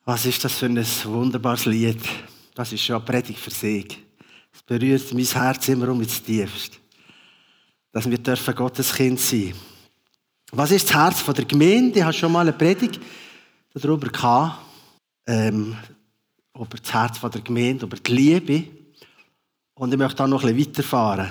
Was ist das für ein wunderbares Lied? Das ist schon eine Predigt für sich. Es berührt mein Herz immer ins Tiefste. Dass wir Gottes Kind sein dürfen. Was ist das Herz der Gemeinde? Ich hatte schon mal eine Predigt darüber gehabt. Über das Herz der Gemeinde, über die Liebe. Und ich möchte auch noch ein bisschen weiterfahren.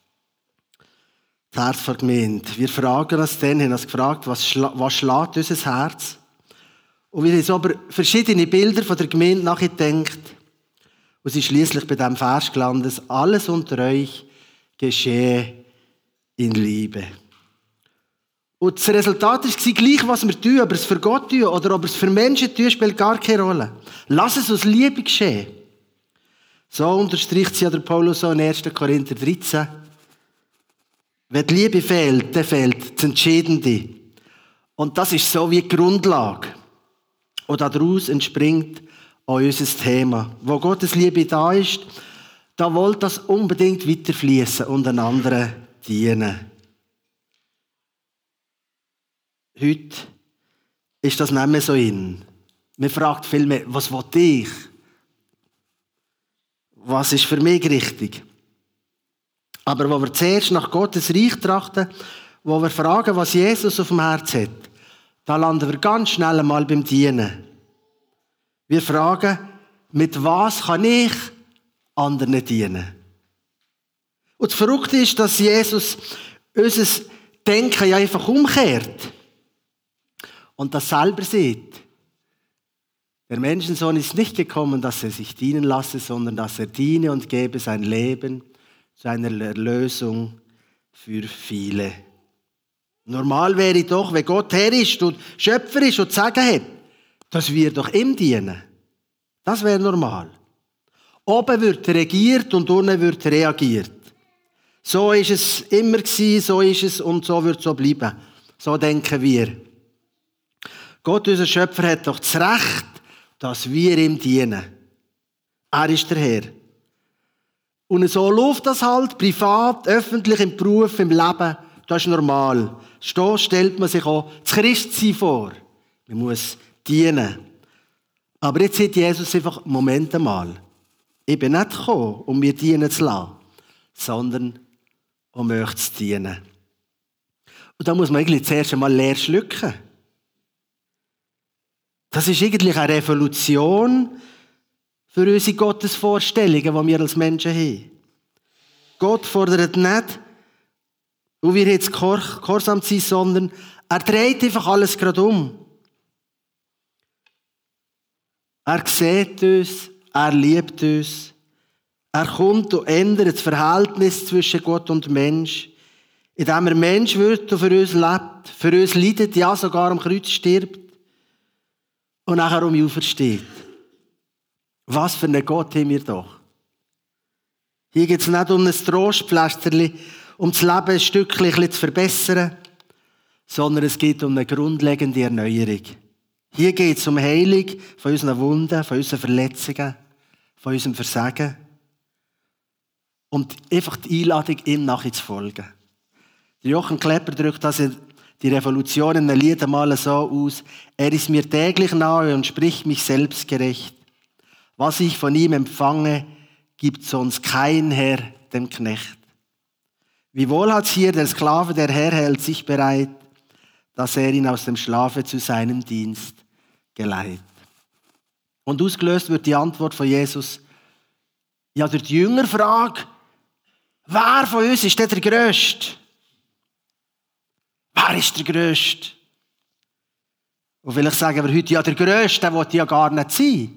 Das Herz der Gemeinde. Wir fragen uns dann, haben uns gefragt, was schlägt unser Herz? Und wir haben so über verschiedene Bilder von der Gemeinde nachgedacht. Und sind schliesslich bei diesem Vers gelandet: Alles unter euch geschehe in Liebe. Und das Resultat war gleich, was wir tun, ob wir es für Gott tun oder ob wir es für Menschen tun, spielt gar keine Rolle. Lass es aus Liebe geschehen. So unterstreicht sie ja der Paulus so in 1. Korinther 13. Wenn die Liebe fehlt, dann fehlt das Entscheidende. Und das ist so wie die Grundlage. Und daraus entspringt auch unser Thema. Wo Gottes Liebe da ist, da will das unbedingt weiterfließen und einander dienen. Heute ist das nicht mehr so in. Man fragt viel mehr, was will ich? Was ist für mich richtig? Aber wo wir zuerst nach Gottes Reich trachten, wo wir fragen, was Jesus auf dem Herz hat, da landen wir ganz schnell einmal beim Dienen. Wir fragen, mit was kann ich anderen dienen? Und das Verrückte ist, dass Jesus unser Denken ja einfach umkehrt. Und das selber sieht. Der Menschensohn ist nicht gekommen, dass er sich dienen lasse, sondern dass er diene und gebe sein Leben zu einer Erlösung für viele. Normal wäre doch, wenn Gott Herr ist und Schöpfer ist und zu sagen hat, dass wir doch ihm dienen. Das wäre normal. Oben wird regiert und unten wird reagiert. So ist es immer gewesen, so ist es und so wird es so bleiben. So denken wir. Gott, unser Schöpfer, hat doch das Recht, dass wir ihm dienen. Er ist der Herr. Und so läuft das halt, privat, öffentlich, im Beruf, im Leben. Das ist normal. So stellt man sich auch das Christsein vor. Man muss dienen. Aber jetzt sagt Jesus einfach, Moment einmal. Ich bin nicht gekommen, um mir dienen zu lassen, sondern um euch zu dienen. Und da muss man eigentlich zuerst einmal leer schlucken. Das ist eigentlich eine Revolution für unsere Gottesvorstellungen, die wir als Menschen haben. Gott fordert nicht, und wir jetzt gehorsam sein, sondern er dreht einfach alles gerade um. Er sieht uns, er liebt uns, er kommt und ändert das Verhältnis zwischen Gott und Mensch, indem er Mensch wird und für uns lebt, für uns leidet, ja sogar am Kreuz stirbt und nachher um ihn aufersteht. Was für einen Gott haben wir doch. Hier geht es nicht um ein Trostpflasterchen, um das Leben ein Stückchen zu verbessern, sondern es geht um eine grundlegende Erneuerung. Hier geht es um Heilung von unseren Wunden, von unseren Verletzungen, von unserem Versagen. Und einfach die Einladung, ihm nachher zu folgen. Jochen Klepper drückt das in die Revolution in einem Lied einmal so aus: Er ist mir täglich nahe und spricht mich selbst gerecht. Was ich von ihm empfange, gibt sonst kein Herr dem Knecht. Wie wohl hat's hier der Sklave, der Herr hält sich bereit, dass er ihn aus dem Schlafe zu seinem Dienst geleitet. Und ausgelöst wird die Antwort von Jesus, ja, durch die Jüngerfrage, wer von uns ist denn der Grösste? Wer ist der Grösste? Und vielleicht sagen wir heute, ja, der Grösste, der will ja gar nicht sein.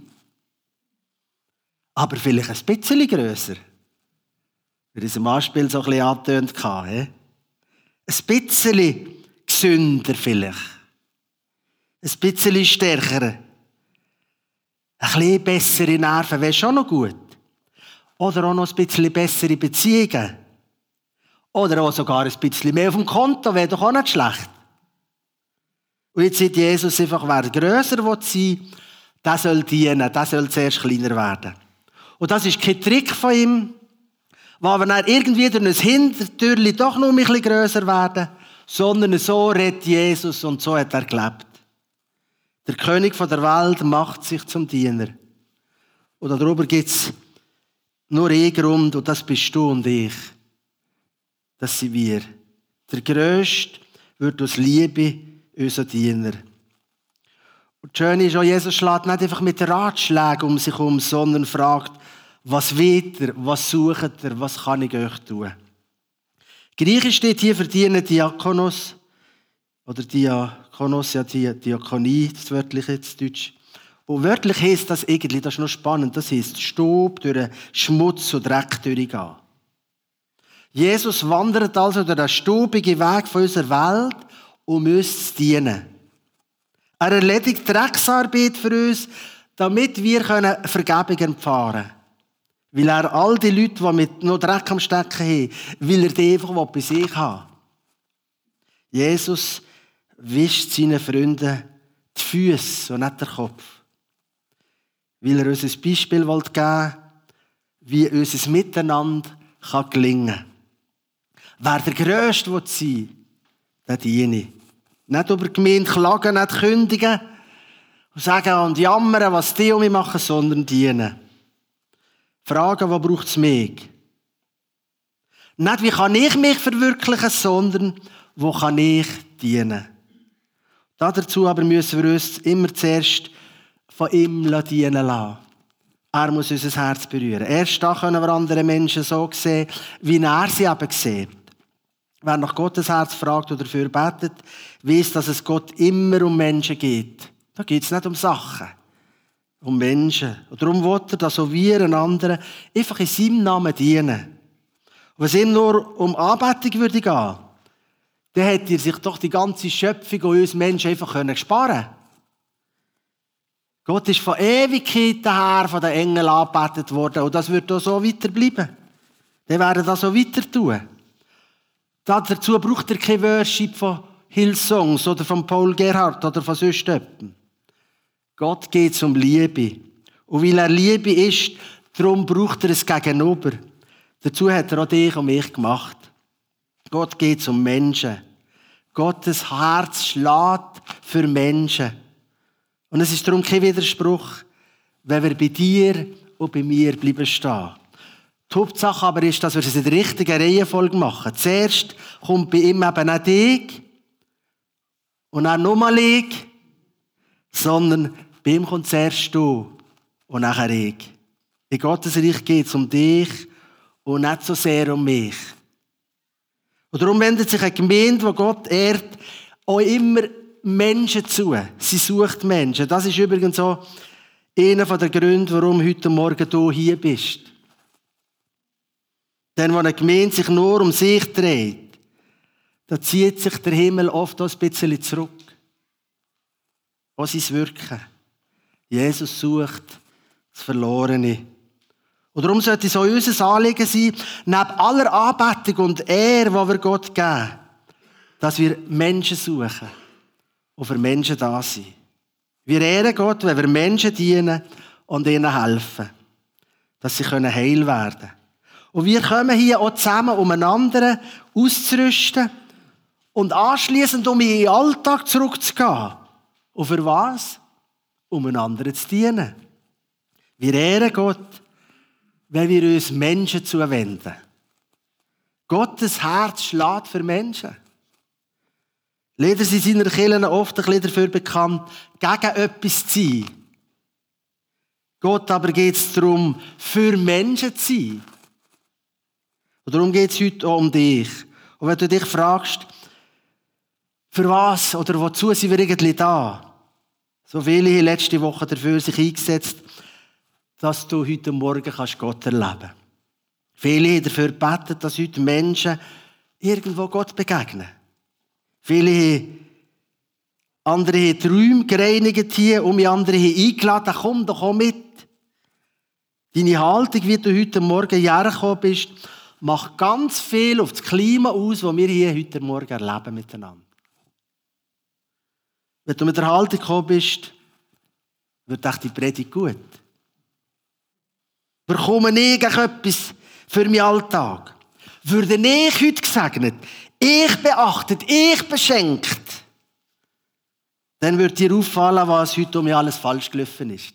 Aber vielleicht ein bisschen grösser. Wie das im Anspiel so ein bisschen angetönt hatte. Ein bisschen gesünder vielleicht. Ein bisschen stärker. Ein bisschen bessere Nerven wäre schon noch gut. Oder auch noch ein bisschen bessere Beziehungen. Oder auch sogar ein bisschen mehr auf dem Konto wäre doch auch nicht schlecht. Und jetzt sagt Jesus einfach, wer grösser sein will, der soll dienen, der soll zuerst kleiner werden. Und das ist kein Trick von ihm, wo wir dann irgendwie durch ein Hintertürchen doch noch ein bisschen grösser werden, sondern so redet Jesus und so hat er gelebt. Der König von der Welt macht sich zum Diener. Und darüber gibt es nur einen Grund, und das bist du und ich. Das sind wir. Der Grösste wird aus Liebe unser Diener. Und das Schöne ist auch, Jesus schlägt nicht einfach mit Ratschlägen um sich herum, sondern fragt, was wollt ihr, was sucht ihr, was kann ich euch tun? Griechisch steht hier für Diakonos, oder Diakonos, ja, Diakonie, das wörtliche jetzt Deutsch. Und wörtlich heisst das eigentlich, das ist noch spannend, das heisst Staub durch den Schmutz und Dreck durchgehen. Jesus wandert also durch den staubigen Weg von unserer Welt, um uns zu dienen. Er erledigt Drecksarbeit für uns, damit wir Vergebung empfangen können. Weil er all die Leute, die mit noch Dreck am Stecken haben, will er die einfach bei sich haben. Jesus wischt seinen Freunden die Füße und nicht den Kopf. Weil er uns ein Beispiel geben will, wie unser Miteinander gelingen kann. Wer der Grösste sein will, der diene. Nicht über die Gemeinde klagen, nicht kündigen und sagen und jammern, was die um mich machen, sondern dienen. Fragen, was braucht es mich? Nicht, wie kann ich mich verwirklichen, sondern wo kann ich dienen? Dazu aber müssen wir uns immer zuerst von ihm dienen lassen. Er muss unser Herz berühren. Erst dann können wir andere Menschen so sehen, wie er sie eben sieht. Wer nach Gottes Herz fragt oder dafür betet, weiss, dass es Gott immer um Menschen geht. Da geht es nicht um Sachen, um Menschen. Und darum will er, dass auch wir einander einfach in seinem Namen dienen. Und wenn es ihm nur um Anbetung würde gehen, dann hätte er sich doch die ganze Schöpfung und uns Menschen einfach sparen können. Gott ist von Ewigkeiten her von den Engeln angebetet worden und das wird auch so weiterbleiben. Die werden das so weiter tun. Dazu braucht er kein Worship von Hillsongs oder von Paul Gerhardt oder von sonst jemandem. Gott geht um Liebe. Und weil er Liebe ist, darum braucht er es Gegenüber. Dazu hat er auch dich und mich gemacht. Gott geht um Menschen. Gottes Herz schlägt für Menschen. Und es ist darum kein Widerspruch, wenn wir bei dir und bei mir bleiben stehen. Die Hauptsache aber ist, dass wir es in der richtigen Reihenfolge machen. Zuerst kommt bei ihm eben nicht ich und dann nochmal ich, sondern bei ihm kommt zuerst du und nachher ich. In Gottes Reich geht es um dich und nicht so sehr um mich. Und darum wendet sich eine Gemeinde, die Gott ehrt, auch immer Menschen zu. Sie sucht Menschen. Das ist übrigens auch einer der Gründe, warum heute Morgen du hier bist. Denn wenn eine Gemeinde sich nur um sich dreht, dann zieht sich der Himmel oft auch ein bisschen zurück. Auch sein Wirken. Jesus sucht das Verlorene. Und darum sollte es auch unser Anliegen sein, neben aller Anbetung und Ehre, die wir Gott geben, dass wir Menschen suchen und für Menschen da sind. Wir ehren Gott, wenn wir Menschen dienen und ihnen helfen, dass sie heil werden können. Und wir kommen hier auch zusammen, um einander auszurüsten und anschliessend um in den Alltag zurückzugehen. Und für was? Um einander zu dienen. Wir ehren Gott, wenn wir uns Menschen zuwenden. Gottes Herz schlägt für Menschen. Leider sind seine Kirchen oft ein bisschen dafür bekannt, gegen etwas zu sein. Gott aber geht es darum, für Menschen zu sein. Und darum geht es heute auch um dich. Und wenn du dich fragst, für was oder wozu sind wir eigentlich da? So viele haben letzte Woche dafür sich eingesetzt, dass du heute Morgen Gott erleben kannst. Viele haben dafür gebetet, dass heute Menschen irgendwo Gott begegnen. Viele andere haben die Räume gereinigt hier, andere haben eingeladen, komm doch auch mit. Deine Haltung, wie du heute Morgen hergekommen bist, macht ganz viel auf das Klima aus, das wir hier heute Morgen erleben miteinander. Wenn du mit der Haltung gekommen bist, wird echt die Predigt gut. Bekomme ich etwas für meinen Alltag? Würde ich heute gesegnet, ich beachtet, ich beschenkt? dann wird dir auffallen, was heute um mich alles falsch gelaufen ist.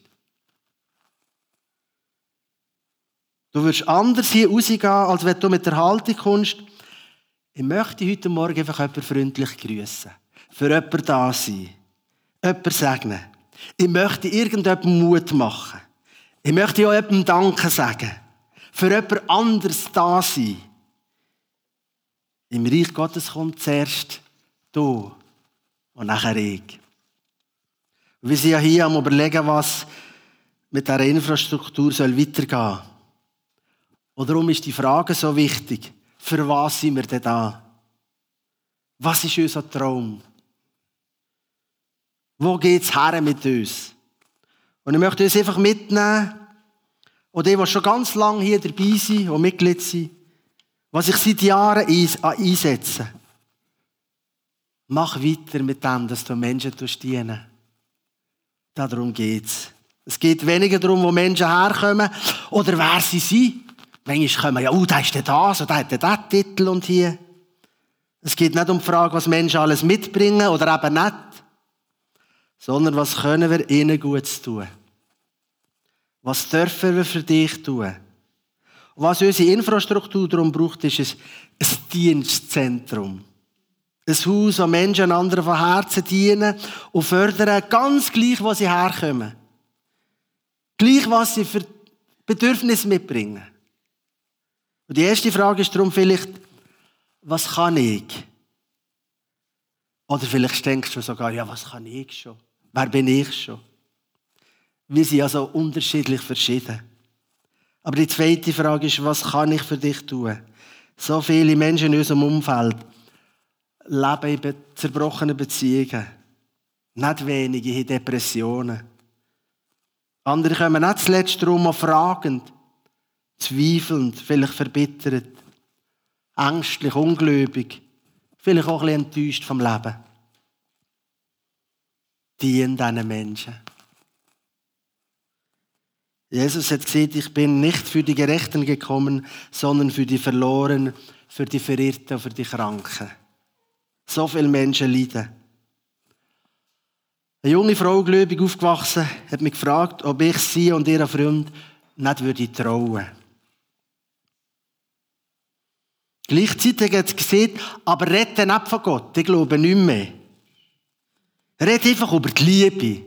Du wirst anders hier rausgehen, als wenn du mit der Haltung kommst. Ich möchte heute Morgen einfach jemanden freundlich grüßen. Für jemanden da sein. Jemanden segnen. Ich möchte irgendjemandem Mut machen. Ich möchte auch jemandem Danke sagen. Für jemand anderes da sein. Im Reich Gottes kommt zuerst du und nachher ich. Wir sind ja hier am Überlegen, was mit dieser Infrastruktur weitergehen soll. Und darum ist die Frage so wichtig. Für was sind wir denn da? Was ist unser Traum? Wo geht es her mit uns? Und ich möchte uns einfach mitnehmen, und die schon ganz lange hier dabei sind und Mitglied sind, was ich seit Jahren einsetze. Mach weiter mit dem, dass du Menschen dienen. Darum geht es. Es geht weniger darum, wo Menschen herkommen oder wer sie sind. Manchmal kommen ja, da ist der das oder der hat den Titel und hier. Es geht nicht um die Frage, was Menschen alles mitbringen oder eben nicht, sondern was können wir ihnen Gutes tun. Was dürfen wir für dich tun? Und was unsere Infrastruktur darum braucht, ist ein Dienstzentrum. Ein Haus, wo Menschen anderen von Herzen dienen und fördern, ganz gleich, wo sie herkommen. Gleich, was sie für Bedürfnisse mitbringen. Und die erste Frage ist darum vielleicht, was kann ich? Oder vielleicht denkst du sogar, ja, was kann ich schon? Wer bin ich schon? Wir sind also unterschiedlich verschieden. Aber die zweite Frage ist, was kann ich für dich tun? So viele Menschen in unserem Umfeld leben in zerbrochenen Beziehungen. Nicht wenige haben Depressionen. Andere kommen nicht zuletzt darum, auch fragend, zweifelnd, vielleicht verbittert, ängstlich, ungläubig, vielleicht auch ein bisschen enttäuscht vom Leben. Dien diesen Menschen. Jesus hat gesagt, ich bin nicht für die Gerechten gekommen, sondern für die Verlorenen, für die Verirrten und für die Kranken. So viele Menschen leiden. Eine junge Frau, gläubig aufgewachsen, hat mich gefragt, ob ich sie und ihren Freund nicht trauen würde. Gleichzeitig hat sie gesagt, aber rede nicht von Gott, ich glaube nicht mehr. Rede einfach über die Liebe.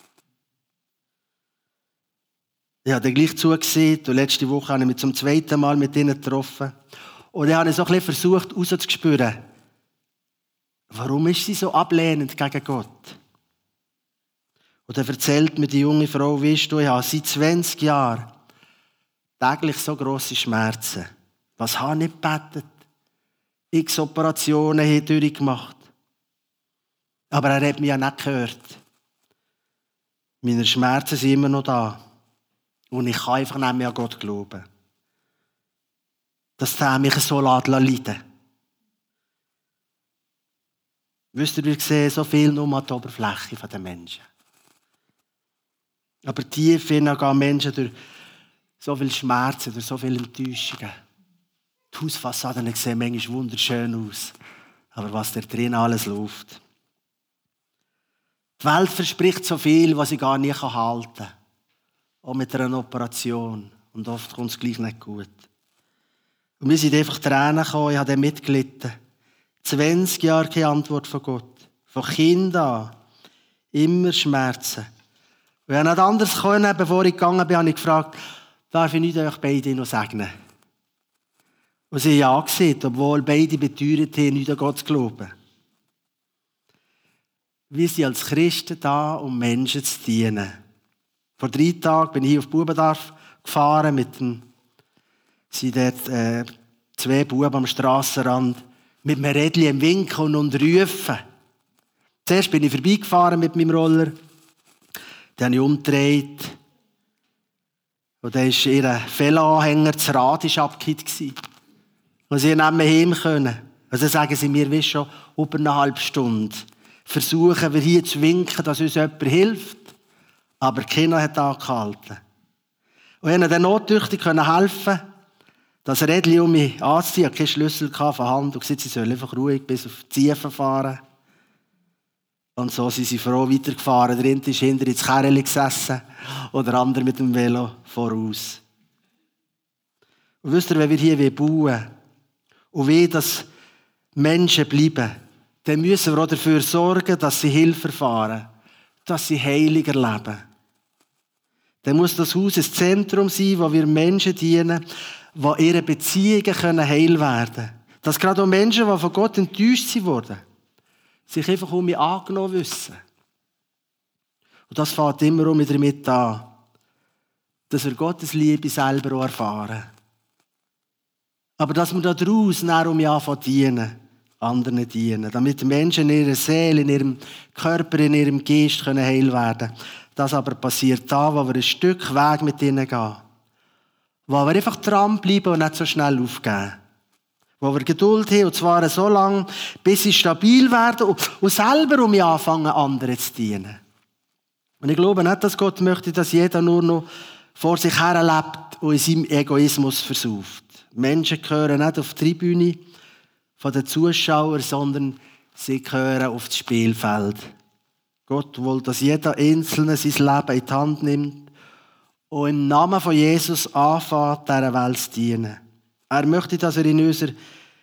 Ich habe dann gleich zugesehen und letzte Woche habe ich mich zum zweiten Mal mit ihnen getroffen. Und ich habe so ein bisschen versucht herauszuspüren, warum ist sie so ablehnend gegen Gott? Und dann erzählt mir die junge Frau, weißt du, ich habe seit 20 Jahren täglich so grosse Schmerzen. Was habe ich gebetet? X Operationen habe ich durchgemacht. Aber er hat mich ja nicht gehört. Meine Schmerzen sind immer noch da. Und ich kann einfach nicht mehr an Gott glauben. Dass er mich so leiden lässt. Wisst ihr, wir sehen so viel nur an der Oberfläche der Menschen. Aber tief hinein gehen Menschen durch so viele Schmerzen, durch so viele Enttäuschungen. Die Hausfassaden sehen manchmal wunderschön aus. Aber was da drin alles läuft. Die Welt verspricht so viel, was ich gar nicht halten kann. Auch mit einer Operation. Und oft kommt es gleich nicht gut. Und wir sind einfach Tränen gekommen, ich habe dann mitgelitten. 20 Jahre keine Antwort von Gott. Von Kind an. Immer Schmerzen. Und ich konnte nicht anders können, bevor ich gegangen bin, habe ich gefragt, darf ich nicht euch beide noch segnen? Und sie haben ja gesagt, obwohl beide beteuert haben, nicht an Gott zu glauben. Wir sind als Christen da, um Menschen zu dienen. Vor 3 Tagen bin ich hier auf Bubendorf gefahren sind dort 2 Buben am Strassenrand mit einem Rädchen im Winken und rufen. Zuerst bin ich vorbeigefahren mit meinem Roller. Dann habe ich umgedreht. Und dann war ihr Fellanhänger, das Rad war abgekippt. Und sie nicht mehr heim können. Also sagen sie mir, wie schon über eine halbe Stunde. Versuchen wir hier zu winken, dass uns jemand hilft. Aber keiner hat angehalten. Und ich konnte dann notdürftig helfen, das Rädchen um mich anzuziehen. Ich hatte keinen Schlüssel von Hand und gesagt, sie sollen einfach ruhig bis auf die Tiefe fahren. Und so sind sie froh weitergefahren. Der eine ist hinter ins Kerreli gesessen oder der andere mit dem Velo voraus. Und wisst ihr, wenn wir hier bauen und wie dass Menschen bleiben, dann müssen wir auch dafür sorgen, dass sie Hilfe erfahren, dass sie Heilung erleben. Dann muss das Haus ein Zentrum sein, wo wir Menschen dienen, wo ihre Beziehungen heil werden können. Dass gerade auch Menschen, die von Gott enttäuscht wurden, sich einfach um mich angenommen wissen. Und das fängt immer damit an, dass wir Gottes Liebe selber auch erfahren. Aber dass wir daraus um mich anfangen dienen, anderen dienen, damit die Menschen in ihrer Seele, in ihrem Körper, in ihrem Geist heil werden können. Das aber passiert da, wo wir ein Stück Weg mit ihnen gehen. Wo wir einfach dranbleiben und nicht so schnell aufgeben. Wo wir Geduld haben, und zwar so lange, bis sie stabil werden und selber mich anfangen, anderen zu dienen. Und ich glaube nicht, dass Gott möchte, dass jeder nur noch vor sich her lebt und in seinem Egoismus versauft. Menschen gehören nicht auf die Tribüne von den Zuschauern, sondern sie gehören auf das Spielfeld. Gott will, dass jeder Einzelne sein Leben in die Hand nimmt und im Namen von Jesus anfängt, dieser Welt zu dienen. Er möchte, dass wir in unsere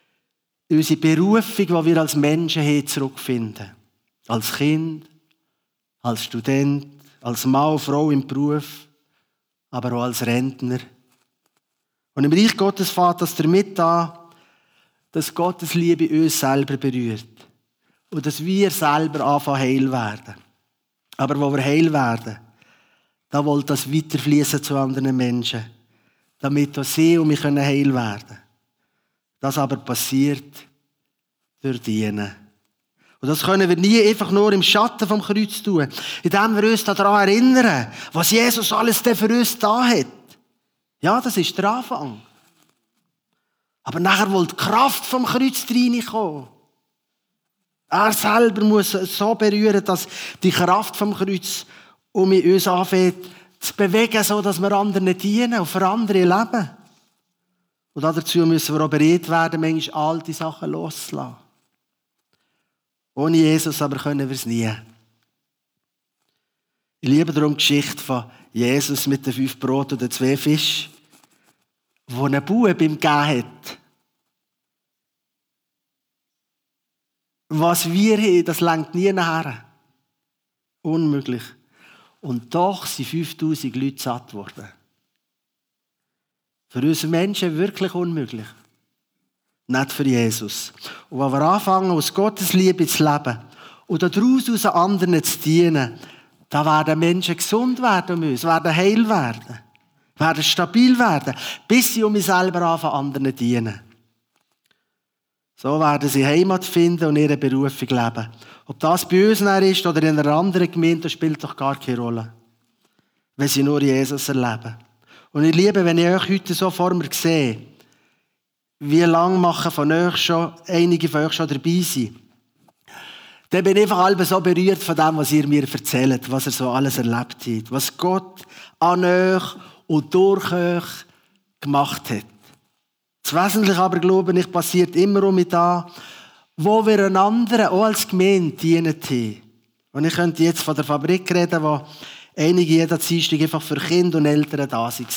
Berufung, die wir als Menschen haben, zurückfinden. Als Kind, als Student, als Mann, Frau im Beruf, aber auch als Rentner. Und im Reich Gottes fängt das damit an, dass Gottes Liebe uns selber berührt. Und dass wir selber anfangen heil werden. Aber wo wir heil werden, da will das weiterfließen zu anderen Menschen. Damit auch sie und wir heil werden können. Das aber passiert durch Dienen. Und das können wir nie einfach nur im Schatten vom Kreuz tun, indem wir uns daran erinnern, was Jesus alles für uns da hat. Ja, das ist der Anfang. Aber nachher will die Kraft vom Kreuz reinkommen. Er selber muss so berühren, dass die Kraft vom Kreuz um uns anfängt zu bewegen, so dass wir anderen dienen und für andere leben. Und dazu müssen wir auch bereit werden, manchmal alte Sachen loszulassen. Ohne Jesus aber können wir es nie. Ich liebe darum die Geschichte von Jesus mit den 5 Broten und den 2 Fischen, wo ein Bub ihm gegeben hat. Was wir haben, das reicht nie nachher. Unmöglich. Und doch sind 5000 Leute satt worden. Für uns Menschen wirklich unmöglich. Nicht für Jesus. Und wenn wir anfangen, aus Gottes Liebe zu leben und daraus aus anderen zu dienen, dann werden Menschen gesund werden um uns, werden heil werden, werden stabil werden, bis sie um mich selber anfangen, anderen zu dienen. So werden sie Heimat finden und ihre Berufung leben. Ob das bei uns ist oder in einer anderen Gemeinde, das spielt doch gar keine Rolle. Wenn sie nur Jesus erleben. Und ich liebe, wenn ich euch heute so vor mir sehe, wie lange machen von euch schon, einige von euch schon dabei sind, dann bin ich einfach alle so berührt von dem, was ihr mir erzählt, was ihr so alles erlebt habt, was Gott an euch und durch euch gemacht hat. Das Wesentliche aber, glaube ich, passiert immer um mich da, wo wir einander auch als Gemeinde dienen haben. Und ich könnte jetzt von der Fabrik reden, wo einige jeden Dienstag einfach für Kinder und Eltern da waren.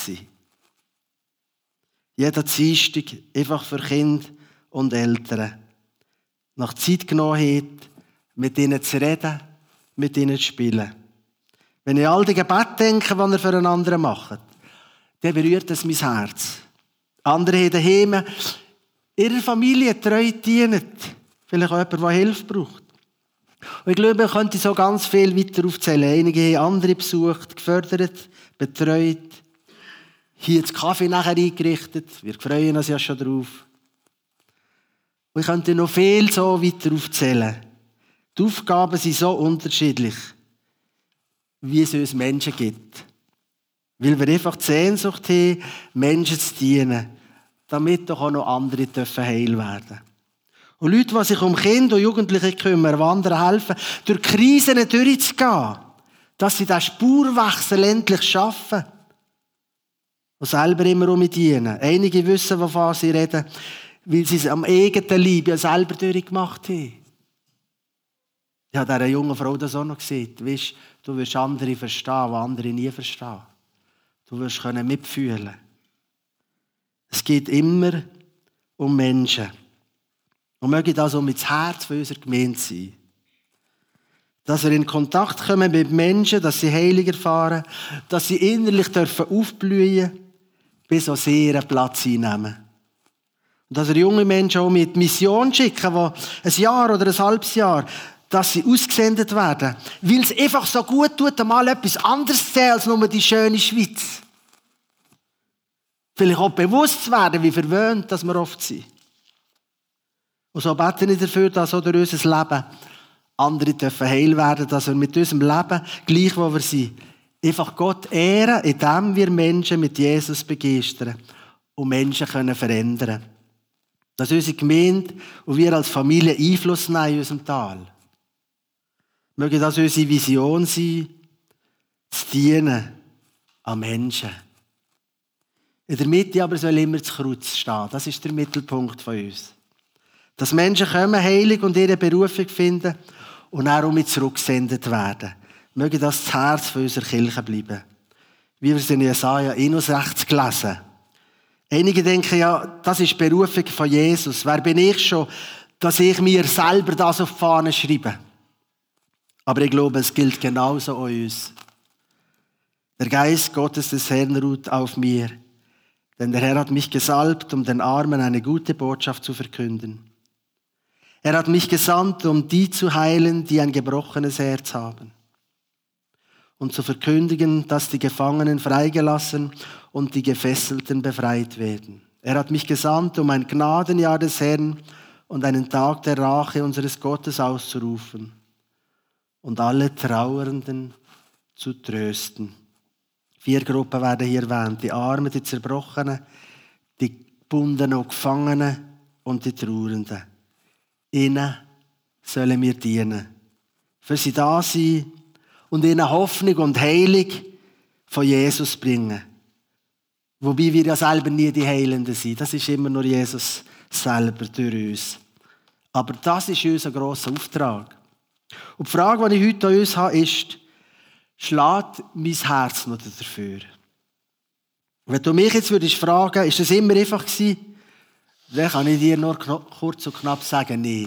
Jeden Dienstag einfach für Kinder und Eltern. Nach Zeit genommen hat, mit ihnen zu reden, mit ihnen zu spielen. Wenn ich an all die Gebete denke, die ihr füreinander macht, dann berührt es mein Herz. Andere haben daheim ihrer Familie treu dienen. Vielleicht auch jemand, der Hilfe braucht. Und ich glaube, man könnte so ganz viel weiter aufzählen. Einige haben andere besucht, gefördert, betreut. Hier das Kaffee nachher eingerichtet. Wir freuen uns ja schon drauf. Und ich könnte noch viel so weiter aufzählen. Die Aufgaben sind so unterschiedlich, wie es uns Menschen gibt. Weil wir einfach die Sehnsucht haben, Menschen zu dienen, damit doch auch noch andere heil werden dürfen. Und Leute, die sich um Kinder und Jugendliche kümmern, die anderen helfen, durch Krisen durchzugehen, dass sie diesen Spurwechsel endlich schaffen. Und selber immer um mich dienen. Einige wissen, wovon sie reden, weil sie es am eigenen Leib ja selber durchgemacht haben. Ich habe dieser jungen Frau das auch noch gesagt. Weißt, du wirst andere verstehen, die andere nie verstehen. Du wirst mitfühlen können. Es geht immer um Menschen. Und möge das um ins Herz von unserer Gemeinde sein. Dass wir in Kontakt kommen mit Menschen, dass sie Heilung erfahren, dass sie innerlich aufblühen dürfen, bis auch sie ihren Platz einnehmen. Und dass wir junge Menschen auch mit Mission schicken, die ein Jahr oder ein halbes Jahr, dass sie ausgesendet werden. Weil es einfach so gut tut, einmal etwas anderes zu sehen als nur die schöne Schweiz. Vielleicht auch bewusst zu werden, wie verwöhnt dass wir oft sind. Und so bete ich dafür, dass auch durch unser Leben andere dürfen heil werden, dass wir mit unserem Leben, gleich wo wir sind, einfach Gott ehren, indem wir Menschen mit Jesus begeistern und Menschen können verändern. Dass unsere Gemeinde und wir als Familie Einfluss nehmen in unserem Tal. Möge das unsere Vision sein, zu dienen an Menschen. In der Mitte aber soll immer das Kreuz stehen. Das ist der Mittelpunkt von uns. Dass Menschen kommen, heilig und ihre Berufung finden und auch um zurückgesendet werden. Möge das Herz von unserer Kirche bleiben. Wie wir es in Jesaja 61 gelesen. Einige denken ja, das ist die Berufung von Jesus. Wer bin ich schon, dass ich mir selber das auf die Fahne schreibe? Aber ich glaube, es gilt genauso an uns. Der Geist Gottes des Herrn ruht auf mir. Denn der Herr hat mich gesalbt, um den Armen eine gute Botschaft zu verkünden. Er hat mich gesandt, um die zu heilen, die ein gebrochenes Herz haben. Und zu verkündigen, dass die Gefangenen freigelassen und die Gefesselten befreit werden. Er hat mich gesandt, um ein Gnadenjahr des Herrn und einen Tag der Rache unseres Gottes auszurufen und alle Trauernden zu trösten. 4 Gruppen werden hier erwähnt. Die Armen, die Zerbrochenen, die Gebundenen und Gefangenen und die Trauernden. Ihnen sollen wir dienen. Für sie da sein und ihnen Hoffnung und Heilung von Jesus bringen. Wobei wir ja selber nie die Heilenden sind. Das ist immer nur Jesus selber durch uns. Aber das ist unser grosser Auftrag. Und die Frage, die ich heute an uns habe, ist, schlägt mein Herz noch dafür? Wenn du mich jetzt würdest fragen, ist das immer einfach gewesen? Dann kann ich dir nur kurz und knapp sagen, nein.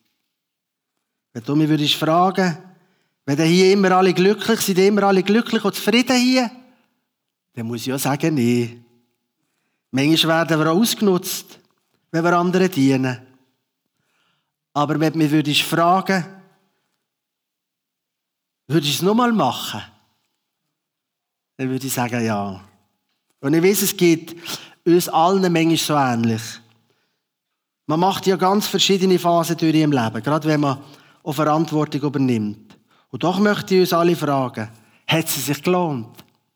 Wenn du mich würdest fragen, wenn hier immer alle glücklich sind, immer alle glücklich und zufrieden hier, dann muss ich ja sagen, nein. Manchmal werden wir auch ausgenutzt, wenn wir anderen dienen. Aber wenn du mich würdest fragen, würde ich es nochmal machen? Dann würde ich sagen, ja. Und ich weiss, es geht uns allen manchmal so ähnlich. Man macht ja ganz verschiedene Phasen durch im Leben, gerade wenn man auch Verantwortung übernimmt. Und doch möchte ich uns alle fragen, hat es sich gelohnt?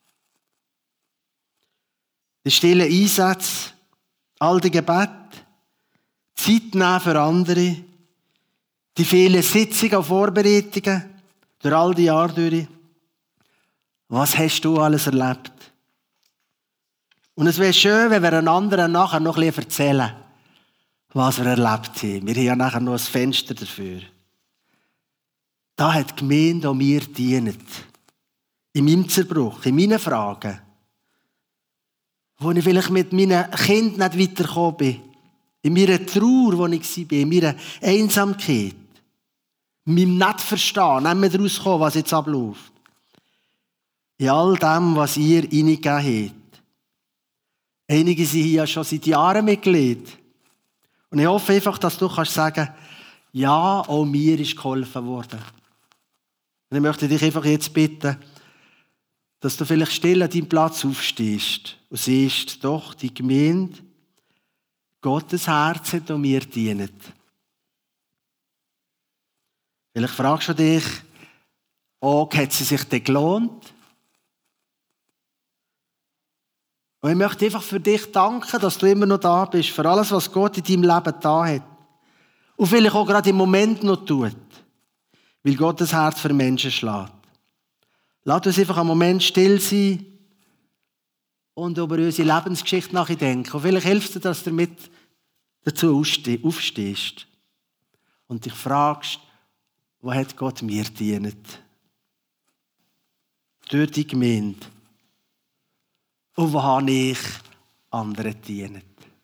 Die stillen Einsätze, all die Gebete, Zeit nehmen für andere, die vielen Sitzungen und Vorbereitungen, durch all die Jahre durch. Was hast du alles erlebt? Und es wäre schön, wenn wir einander nachher noch ein bisschen erzählen, was wir erlebt haben. Wir haben ja nachher noch ein Fenster dafür. Da hat die Gemeinde auch mir gedient. In meinem Zerbruch, in meinen Fragen. Wo ich vielleicht mit meinen Kindern nicht weitergekommen bin. In meiner Trauer, wo ich war, in meiner Einsamkeit. Meinem Nicht-Verstehen, nicht mehr daraus kommen, was jetzt abläuft. In all dem, was ihr reingegeben habt. Einige sind hier schon seit Jahren Mitglied. Und ich hoffe einfach, dass du sagen kannst, ja, auch mir ist geholfen worden. Und ich möchte dich einfach jetzt bitten, dass du vielleicht still an deinem Platz aufstehst und siehst, doch, die Gemeinde, Gottes Herz hat auch mir dient. Vielleicht fragst du dich, hat sie sich denn gelohnt? Und ich möchte einfach für dich danken, dass du immer noch da bist, für alles, was Gott in deinem Leben da hat. Und vielleicht auch gerade im Moment noch tut, weil Gottes Herz für Menschen schlägt. Lass uns einfach einen Moment still sein und über unsere Lebensgeschichte nachdenken. Und vielleicht hilft dir, dass du damit dazu aufstehst und dich fragst, wo hat Gott mir gedient? Durch die Gemeinde. Und wo habe ich anderen gedient?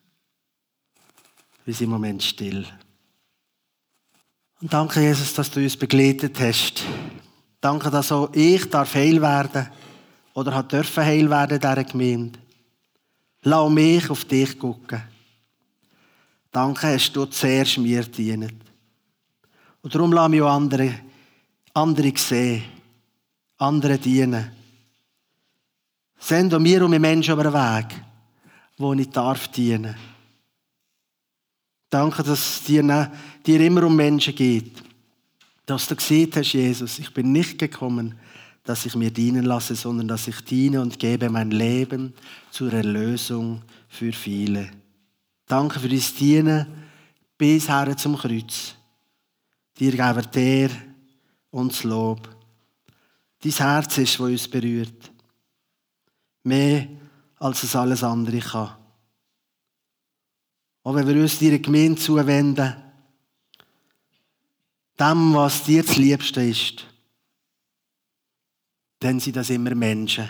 Wir sind im Moment still. Und danke, Jesus, dass du uns begleitet hast. Danke, dass auch ich heil werden oder durfte heil werden in dieser Gemeinde. Lass mich auf dich gucken. Danke, hast du zuerst mir gedient. Und darum lass mich auch andere sehen, andere dienen. Send auch mir und meine Menschen über den Weg, wo ich darf dienen. Danke, dass es dir immer um Menschen geht. Dass du gesehen hast, Jesus, ich bin nicht gekommen, dass ich mir dienen lasse, sondern dass ich diene und gebe mein Leben zur Erlösung für viele. Danke für dein Dienen bis her zum Kreuz. Dir geben wir dir und das Lob. Dein Herz ist, das uns berührt. Mehr, als es alles andere kann. Auch wenn wir uns deiner Gemeinde zuwenden, dem, was dir das Liebste ist, dann sind das immer Menschen.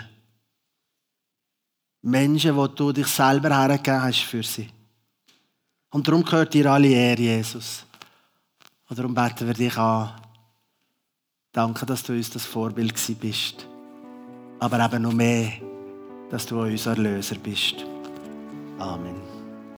Menschen, die du dich selber hergegeben hast für sie. Und darum gehört dir alle Ehre, Jesus. Und darum beten wir dich an. Danke, dass du uns das Vorbild gewesen bist. Aber eben noch mehr, dass du unser Erlöser bist. Amen.